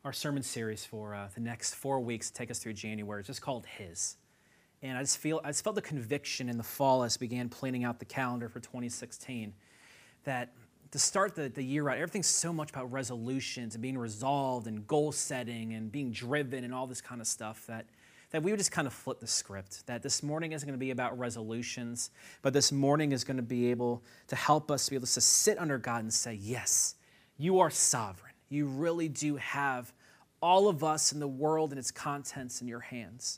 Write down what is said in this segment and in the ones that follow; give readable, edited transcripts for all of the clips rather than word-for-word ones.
Our sermon series for the next 4 weeks to take us through January is just called His. And I just felt the conviction in the fall as I began planning out the calendar for 2016 that to start the year out, everything's so much about resolutions and being resolved and goal setting and being driven and all this kind of stuff that we would just kind of flip the script, that this morning isn't going to be about resolutions, but this morning is going to be able to help us be able to sit under God and say, yes, you are sovereign. You really do have all of us in the world and its contents in your hands.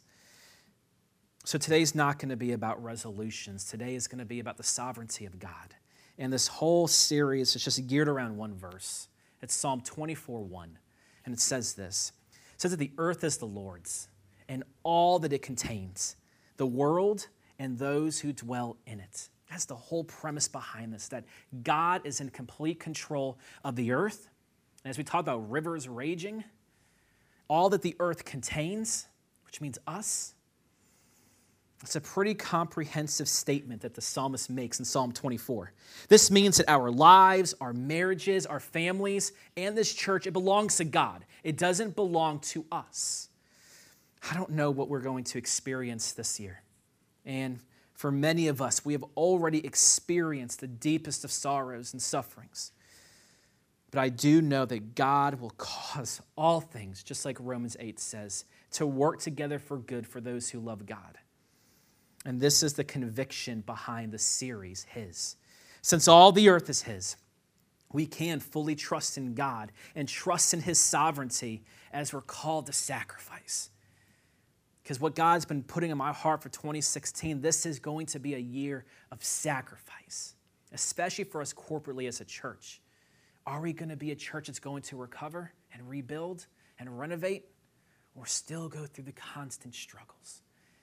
So today's not going to be about resolutions. Today is going to be about the sovereignty of God. And this whole series is just geared around one verse. It's Psalm 24:1. And it says this. It says that the earth is the Lord's and all that it contains, the world and those who dwell in it. That's the whole premise behind this, that God is in complete control of the earth. And as we talk about rivers raging, all that the earth contains, which means us, it's a pretty comprehensive statement that the psalmist makes in Psalm 24. This means that our lives, our marriages, our families, and this church, it belongs to God. It doesn't belong to us. I don't know what we're going to experience this year. And for many of us, we have already experienced the deepest of sorrows and sufferings. But I do know that God will cause all things, just like Romans 8 says, to work together for good for those who love God. And this is the conviction behind the series, His. Since all the earth is His, we can fully trust in God and trust in His sovereignty as we're called to sacrifice. Because what God's been putting in my heart for 2016, this is going to be a year of sacrifice, especially for us corporately as a church. Are we going to be a church that's going to recover and rebuild and renovate, or still go through the constant struggles?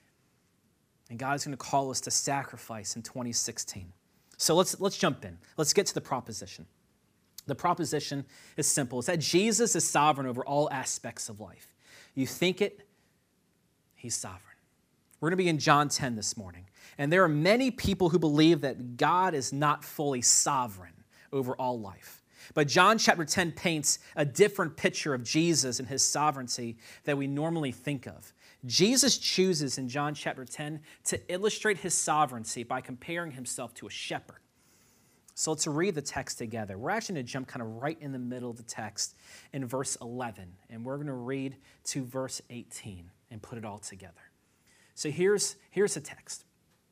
And God's going to call us to sacrifice in 2016. So let's jump in. Let's get to the proposition. The proposition is simple. It's that Jesus is sovereign over all aspects of life. You think it, He's sovereign. We're going to be in John 10 this morning. And there are many people who believe that God is not fully sovereign over all life. But John chapter 10 paints a different picture of Jesus and His sovereignty that we normally think of. Jesus chooses in John chapter 10 to illustrate His sovereignty by comparing Himself to a shepherd. So let's read the text together. We're actually going to jump kind of right in the middle of the text in verse 11. And we're going to read to verse 18 and put it all together. So here's the text.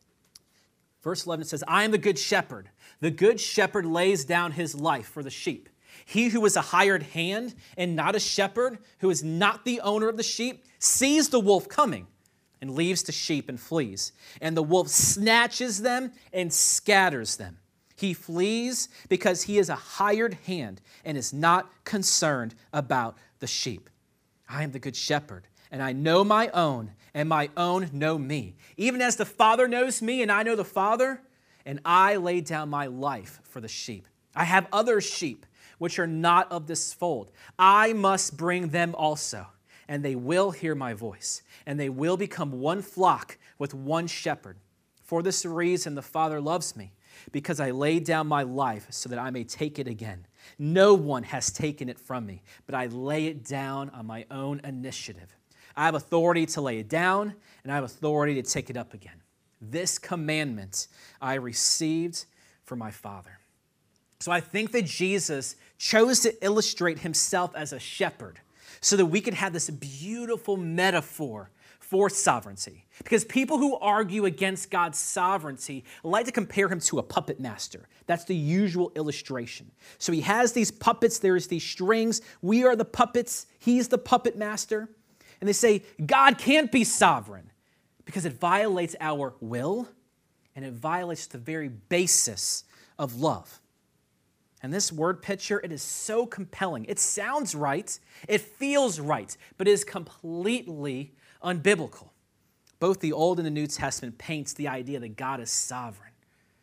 Verse 11 says, I am the good shepherd. The good shepherd lays down his life for the sheep. He who is a hired hand and not a shepherd, who is not the owner of the sheep, sees the wolf coming and leaves the sheep and flees. And the wolf snatches them and scatters them. He flees because he is a hired hand and is not concerned about the sheep. I am the good shepherd, and I know my own, and my own know me. Even as the Father knows me, and I know the Father, and I lay down my life for the sheep. I have other sheep, which are not of this fold. I must bring them also, and they will hear my voice, and they will become one flock with one shepherd. For this reason the Father loves me, because I laid down my life so that I may take it again. No one has taken it from me, but I lay it down on my own initiative. I have authority to lay it down, and I have authority to take it up again. This commandment I received from my Father. So I think that Jesus chose to illustrate Himself as a shepherd so that we could have this beautiful metaphor for sovereignty. Because people who argue against God's sovereignty like to compare Him to a puppet master. That's the usual illustration. So He has these puppets, there's these strings. We are the puppets, He's the puppet master. And they say, God can't be sovereign because it violates our will and it violates the very basis of love. And this word picture, it is so compelling. It sounds right, it feels right, but it is completely unbiblical. Both the Old and the New Testament paints the idea that God is sovereign.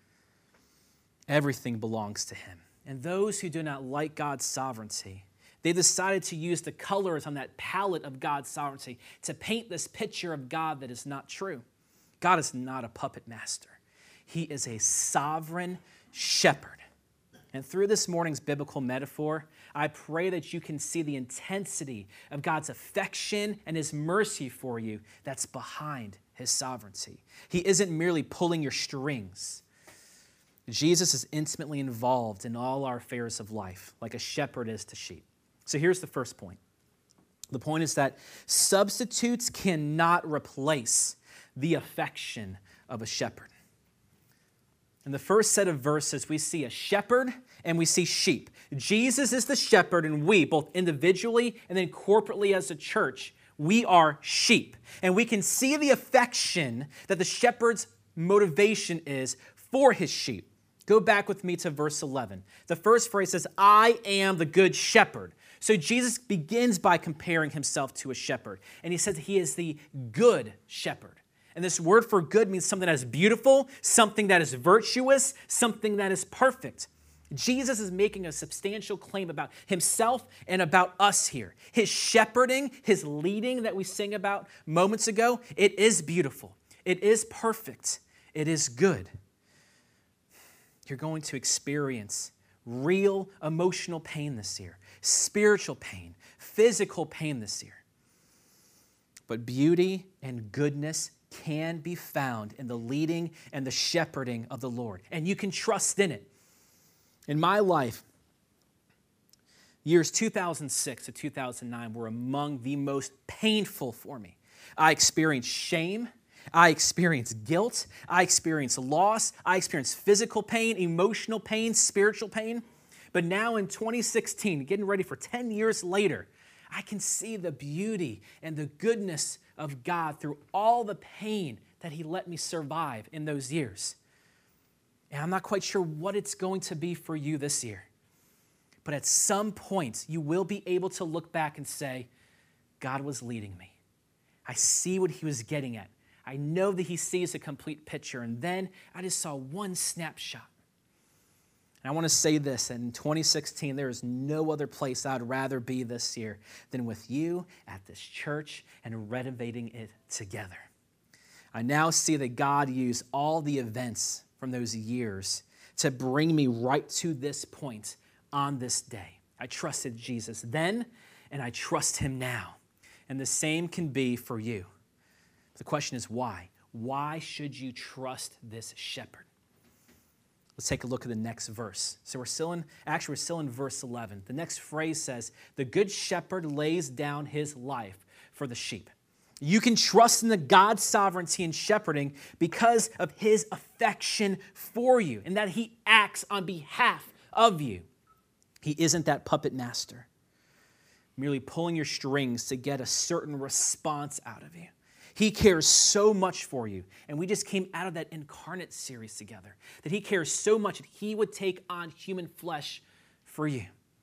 Everything belongs to Him. And those who do not like God's sovereignty, they decided to use the colors on that palette of God's sovereignty to paint this picture of God that is not true. God is not a puppet master. He is a sovereign shepherd. And through this morning's biblical metaphor, I pray that you can see the intensity of God's affection and his mercy for you that's behind his sovereignty. He isn't merely pulling your strings. Jesus is intimately involved in all our affairs of life, like a shepherd is to sheep. So here's the first point. The point is that substitutes cannot replace the affection of a shepherd. In the first set of verses, we see a shepherd and we see sheep. Jesus is the shepherd, and we, both individually and then corporately as a church, we are sheep. And we can see the affection that the shepherd's motivation is for his sheep. Go back with me to verse 11. The first phrase says, I am the good shepherd. So Jesus begins by comparing himself to a shepherd. And he says he is the good shepherd. And this word for good means something that is beautiful, something that is virtuous, something that is perfect. Jesus is making a substantial claim about himself and about us here. His shepherding, his leading that we sang about moments ago, it is beautiful. It is perfect. It is good. You're going to experience real emotional pain this year, spiritual pain, physical pain this year. But beauty and goodness can be found in the leading and the shepherding of the Lord. And you can trust in it. In my life, years 2006 to 2009 were among the most painful for me. I experienced shame. I experienced guilt. I experienced loss. I experienced physical pain, emotional pain, spiritual pain. But now in 2016, getting ready for 10 years later, I can see the beauty and the goodness of God through all the pain that he let me survive in those years. And I'm not quite sure what it's going to be for you this year. But at some point, you will be able to look back and say, God was leading me. I see what he was getting at. I know that he sees a complete picture. And then I just saw one snapshot. And I want to say this, that in 2016, there is no other place I'd rather be this year than with you at this church and renovating it together. I now see that God used all the events from those years to bring me right to this point on this day. I trusted Jesus then, and I trust him now. And the same can be for you. The question is why? Why should you trust this shepherd? Let's take a look at the next verse. So we're still in verse 11. The next phrase says, the good shepherd lays down his life for the sheep. You can trust in the God's sovereignty and shepherding because of his affection for you and that he acts on behalf of you. He isn't that puppet master, merely pulling your strings to get a certain response out of you. He cares so much for you. And we just came out of that Incarnate series together, that he cares so much that he would take on human flesh for you.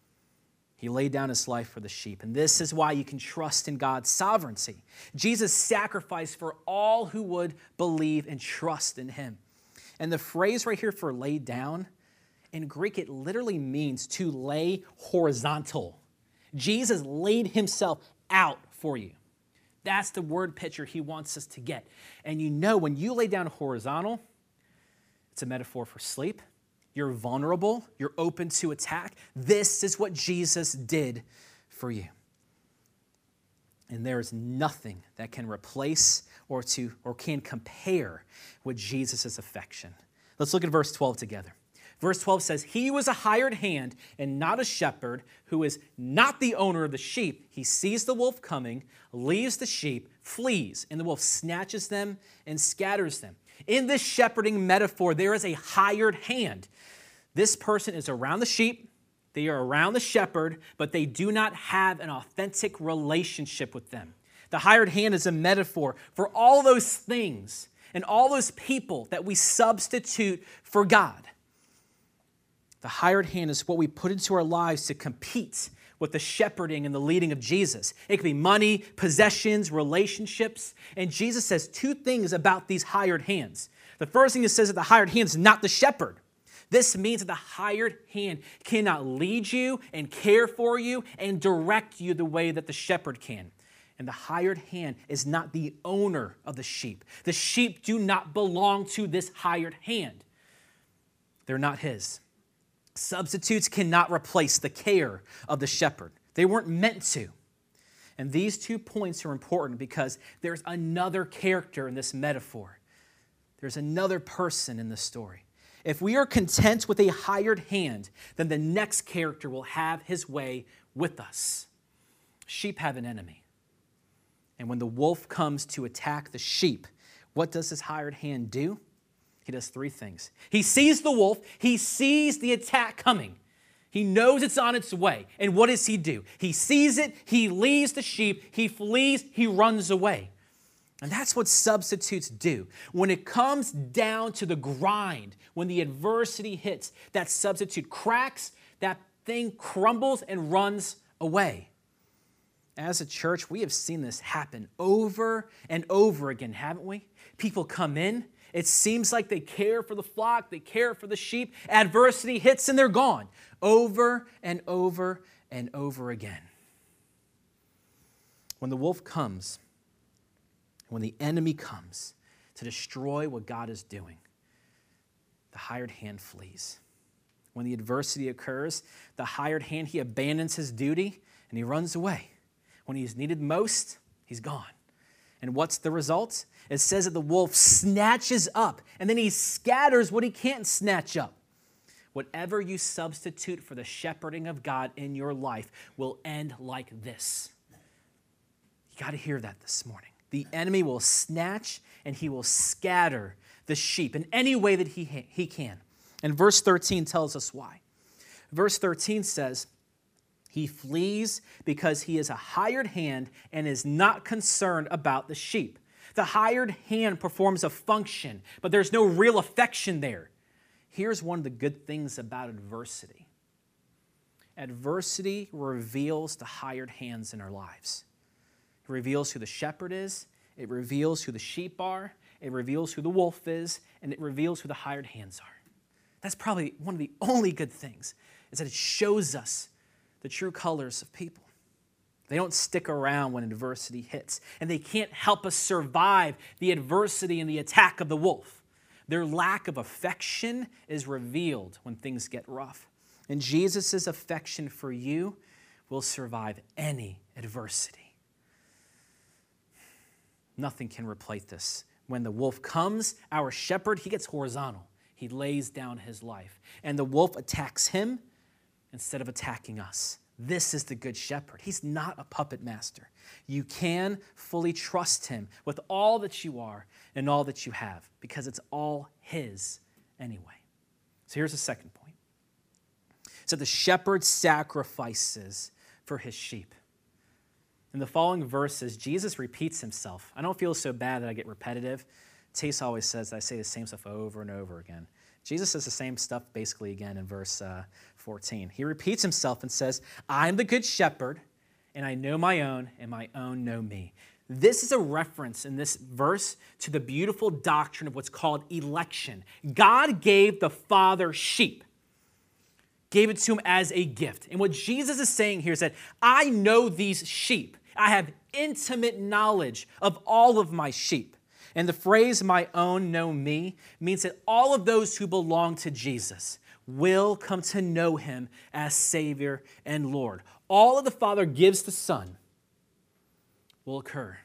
He laid down his life for the sheep. And this is why you can trust in God's sovereignty. Jesus sacrificed for all who would believe and trust in him. And the phrase right here for lay down, in Greek, it literally means to lay horizontal. Jesus laid himself out for you. That's the word picture he wants us to get. And you know, when you lay down horizontal, it's a metaphor for sleep. You're vulnerable. You're open to attack. This is what Jesus did for you. And there is nothing that can replace or can compare with Jesus' affection. Let's look at verse 12 together. Verse 12 says, he was a hired hand and not a shepherd, who is not the owner of the sheep. He sees the wolf coming, leaves the sheep, flees, and the wolf snatches them and scatters them. In this shepherding metaphor, there is a hired hand. This person is around the sheep, they are around the shepherd, but they do not have an authentic relationship with them. The hired hand is a metaphor for all those things and all those people that we substitute for God. The hired hand is what we put into our lives to compete with the shepherding and the leading of Jesus. It could be money, possessions, relationships. And Jesus says two things about these hired hands. The first thing he says that the hired hand is not the shepherd. This means that the hired hand cannot lead you and care for you and direct you the way that the shepherd can. And the hired hand is not the owner of the sheep. The sheep do not belong to this hired hand. They're not his. Substitutes cannot replace the care of the shepherd. They weren't meant to. And these 2 points are important because there's another character in this metaphor. There's another person in the story. If we are content with a hired hand, then the next character will have his way with us. Sheep have an enemy. And when the wolf comes to attack the sheep, what does his hired hand do? He does 3 things. He sees the wolf. He sees the attack coming. He knows it's on its way. And what does he do? He sees it. He leaves the sheep. He flees. He runs away. And that's what substitutes do. When it comes down to the grind, when the adversity hits, that substitute cracks, that thing crumbles and runs away. As a church, we have seen this happen over and over again, haven't we? People come in. It seems like they care for the flock. They care for the sheep. Adversity hits and they're gone. Over and over and over again. When the wolf comes, when the enemy comes to destroy what God is doing, the hired hand flees. When the adversity occurs, the hired hand, he abandons his duty and he runs away. When he's needed most, he's gone. And what's the result? It says that the wolf snatches up and then he scatters what he can't snatch up. Whatever you substitute for the shepherding of God in your life will end like this. You got to hear that this morning. The enemy will snatch and he will scatter the sheep in any way that he can. And verse 13 tells us why. Verse 13 says, he flees because he is a hired hand and is not concerned about the sheep. The hired hand performs a function, but there's no real affection there. Here's one of the good things about adversity. Adversity reveals the hired hands in our lives. It reveals who the shepherd is. It reveals who the sheep are. It reveals who the wolf is. And it reveals who the hired hands are. That's probably one of the only good things, is that it shows us the true colors of people. They don't stick around when adversity hits. And they can't help us survive the adversity and the attack of the wolf. Their lack of affection is revealed when things get rough. And Jesus' affection for you will survive any adversity. Nothing can replace this. When the wolf comes, our shepherd, he gets horizontal. He lays down his life. And the wolf attacks him instead of attacking us. This is the good shepherd. He's not a puppet master. You can fully trust him with all that you are and all that you have because it's all his anyway. So here's the second point. So the shepherd sacrifices for his sheep. In the following verses, Jesus repeats himself. I don't feel so bad that I get repetitive. Chase always says that I say the same stuff over and over again. Jesus says the same stuff basically again in verse 14. He repeats himself and says, I am the good shepherd, and I know my own, and my own know me. This is a reference in this verse to the beautiful doctrine of what's called election. God gave the Father sheep, gave it to him as a gift. And what Jesus is saying here is that I know these sheep. I have intimate knowledge of all of my sheep. And the phrase, my own know me, means that all of those who belong to Jesus will come to know him as Savior and Lord. All that the Father gives the Son will occur.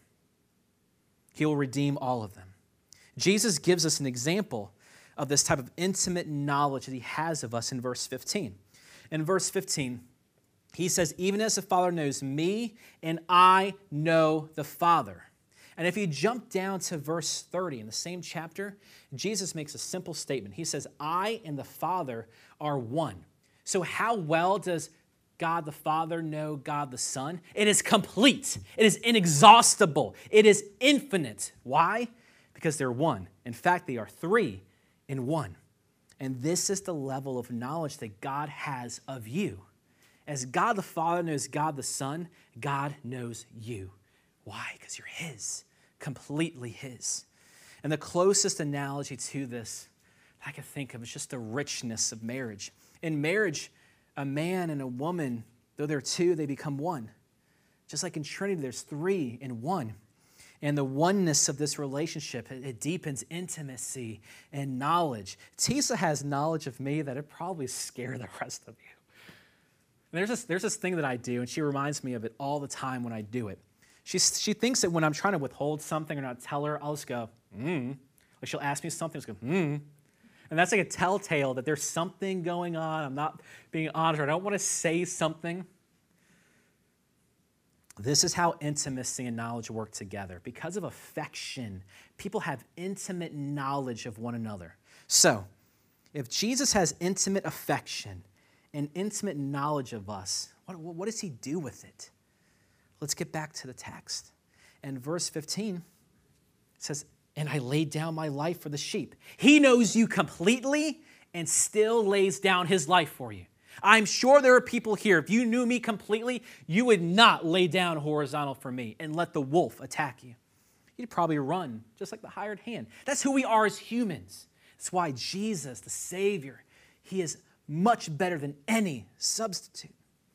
He will redeem all of them. Jesus gives us an example of this type of intimate knowledge that he has of us in verse 15. In verse 15, he says, even as the Father knows me, and I know the Father. And if you jump down to verse 30 in the same chapter, Jesus makes a simple statement. He says, I and the Father are one. So how well does God the Father know God the Son? It is complete. It is inexhaustible. It is infinite. Why? Because they're one. In fact, they are three in one. And this is the level of knowledge that God has of you. As God the Father knows God the Son, God knows you. Why? Because you're his, completely his. And the closest analogy to this I can think of is just the richness of marriage. In marriage, a man and a woman, though they're two, they become one. Just like in Trinity, there's three in one. And the oneness of this relationship, it deepens intimacy and knowledge. Tisa has knowledge of me that it probably scare the rest of you. And there's this thing that I do, and she reminds me of it all the time when I do it. She thinks that when I'm trying to withhold something or not tell her, I'll just go, Like she'll ask me something, I'll just go, And that's like a telltale that there's something going on. I'm not being honest, or I don't want to say something. This is how intimacy and knowledge work together. Because of affection, people have intimate knowledge of one another. So, if Jesus has intimate affection and intimate knowledge of us, what does he do with it? Let's get back to the text. And verse 15 it says, and I laid down my life for the sheep. He knows you completely and still lays down his life for you. I'm sure there are people here, if you knew me completely, you would not lay down horizontal for me and let the wolf attack you. You'd probably run, just like the hired hand. That's who we are as humans. That's why Jesus, the Savior, he is much better than any substitute.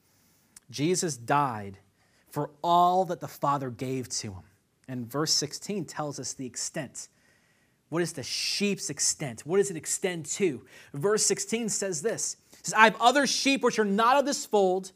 Jesus died for all that the Father gave to him. And verse 16 tells us the extent. What is the sheep's extent? What does it extend to? Verse 16 says this. It says, I have other sheep which are not of this fold.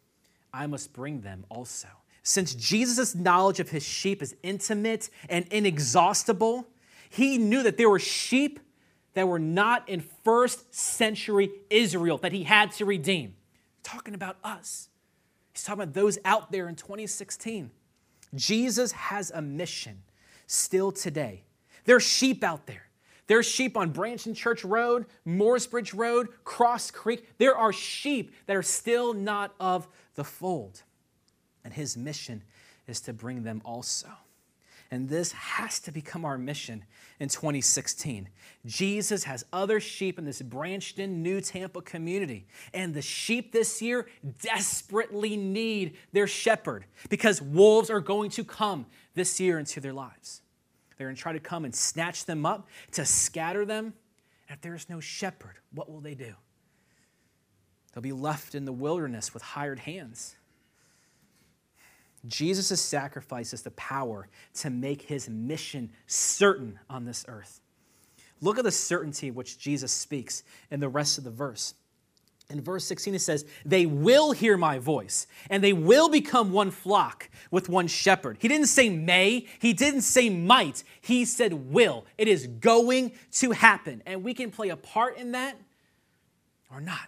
I must bring them also. Since Jesus' knowledge of his sheep is intimate and inexhaustible, he knew that there were sheep that were not in first century Israel that he had to redeem. Talking about us. He's talking about those out there in 2016. Jesus has a mission still today. There are sheep out there. There are sheep on Branch and Church Road, Mooresbridge Road, Cross Creek. There are sheep that are still not of the fold. And his mission is to bring them also. And this has to become our mission in 2016. Jesus has other sheep in this branched-in New Tampa community. And the sheep this year desperately need their shepherd because wolves are going to come this year into their lives. They're going to try to come and snatch them up, to scatter them. And if there is no shepherd, what will they do? They'll be left in the wilderness with hired hands. Jesus' sacrifice is the power to make his mission certain on this earth. Look at the certainty which Jesus speaks in the rest of the verse. In verse 16 it says, they will hear my voice, and they will become one flock with one shepherd. He didn't say may, he didn't say might, he said will. It is going to happen, and we can play a part in that or not.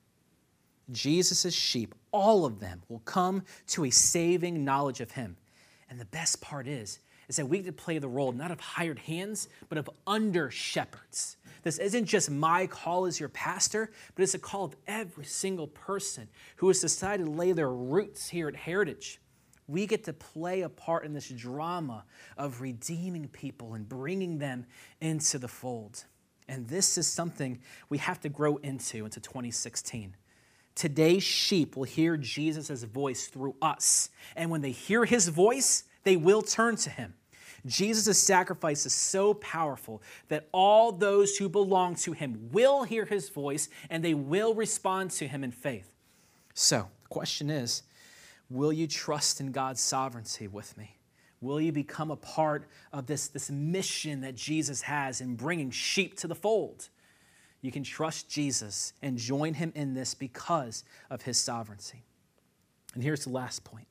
Jesus' sheep, all of them, will come to a saving knowledge of him. And the best part is that we get to play the role not of hired hands, but of under-shepherds. This isn't just my call as your pastor, but it's a call of every single person who has decided to lay their roots here at Heritage. We get to play a part in this drama of redeeming people and bringing them into the fold. And this is something we have to grow into 2016. Today's sheep will hear Jesus' voice through us. And when they hear his voice, they will turn to him. Jesus' sacrifice is so powerful that all those who belong to him will hear his voice and they will respond to him in faith. So, the question is, will you trust in God's sovereignty with me? Will you become a part of this mission that Jesus has in bringing sheep to the fold? You can trust Jesus and join him in this because of his sovereignty. And here's the last point.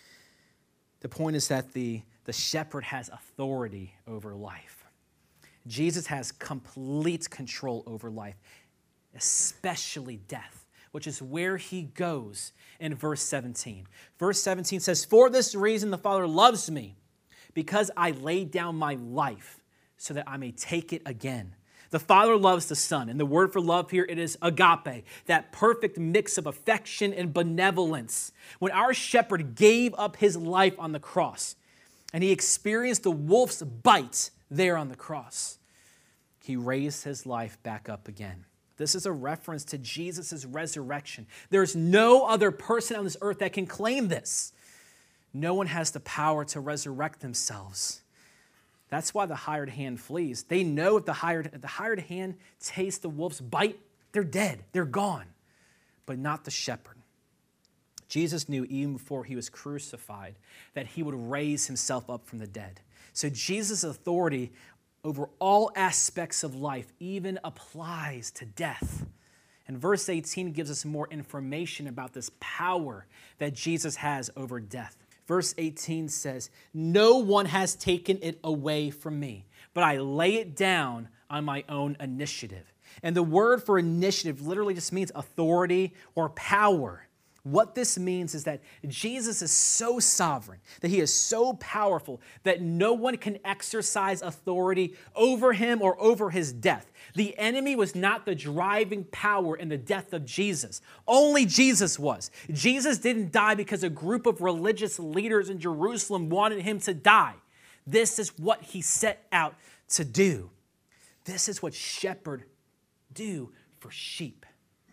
The point is that the shepherd has authority over life. Jesus has complete control over life, especially death, which is where he goes in verse 17. Verse 17 says, for this reason the Father loves me, because I laid down my life so that I may take it again. The Father loves the Son, and the word for love here, it is agape, that perfect mix of affection and benevolence. When our shepherd gave up his life on the cross, and he experienced the wolf's bite there on the cross, he raised his life back up again. This is a reference to Jesus' resurrection. There's no other person on this earth that can claim this. No one has the power to resurrect themselves. That's why the hired hand flees. They know if the hired hand tastes the wolf's bite, they're dead, they're gone, but not the shepherd. Jesus knew even before he was crucified that he would raise himself up from the dead. So Jesus' authority over all aspects of life even applies to death. And verse 18 gives us more information about this power that Jesus has over death. Verse 18 says, "No one has taken it away from me, but I lay it down on my own initiative." And the word for initiative literally just means authority or power. What this means is that Jesus is so sovereign, that he is so powerful, that no one can exercise authority over him or over his death. The enemy was not the driving power in the death of Jesus. Only Jesus was. Jesus didn't die because a group of religious leaders in Jerusalem wanted him to die. This is what he set out to do. This is what shepherds do for sheep.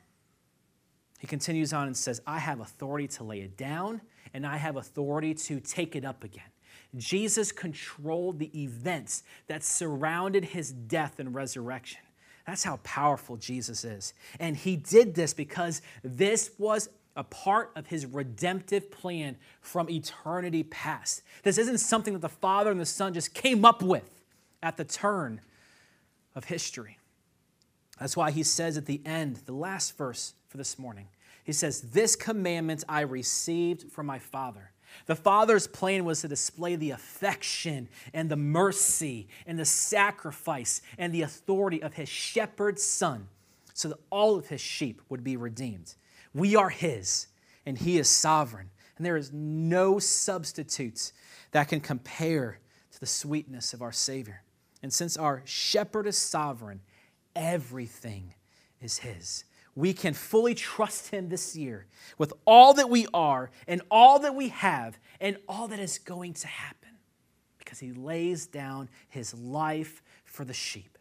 He continues on and says, "I have authority to lay it down, and I have authority to take it up again." Jesus controlled the events that surrounded his death and resurrection. That's how powerful Jesus is. And he did this because this was a part of his redemptive plan from eternity past. This isn't something that the Father and the Son just came up with at the turn of history. That's why he says at the end, the last verse for this morning, he says, "This commandment I received from my Father." The Father's plan was to display the affection and the mercy and the sacrifice and the authority of his shepherd son so that all of his sheep would be redeemed. We are his, and he is sovereign, and there is no substitutes that can compare to the sweetness of our Savior. And since our shepherd is sovereign, everything is his. We can fully trust him this year with all that we are and all that we have and all that is going to happen because he lays down his life for the sheep.